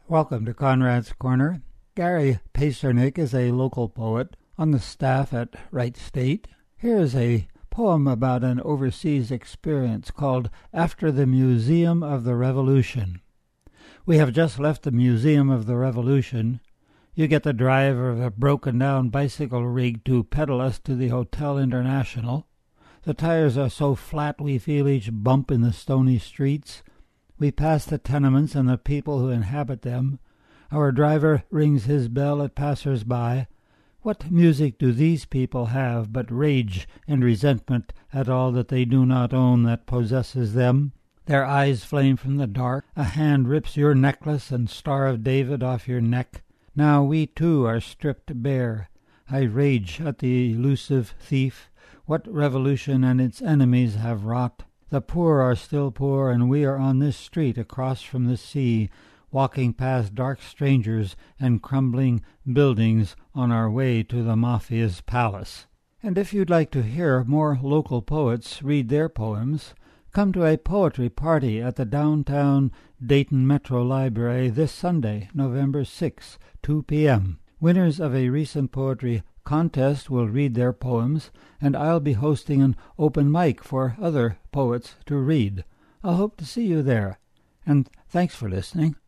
Welcome to Conrad's Corner. Gary Pacernik is a local poet on the staff at Wright State. Here is a poem about an overseas experience called After the Museum of the Revolution. We have just left the Museum of the Revolution. You get the driver of a broken-down bicycle rig to pedal us to the Hotel International. The tires are so flat we feel each bump in the stony streets. We pass the tenements and the people who inhabit them. Our driver rings his bell at passers-by. What music do these people have but rage and resentment at all that they do not own that possesses them? Their eyes flame from the dark. A hand rips your necklace and Star of David off your neck. Now we too are stripped bare. I rage at the elusive thief. What revolution and its enemies have wrought. The poor are still poor, and we are on this street across from the sea, walking past dark strangers and crumbling buildings on our way to the Mafia's palace. And if you'd like to hear more local poets read their poems, come to a poetry party at the downtown Dayton Metro Library this Sunday, November 6, 2 p.m. Winners of a recent poetry contest will read their poems, and I'll be hosting an open mic for other poets to read. I'll hope to see you there, and thanks for listening.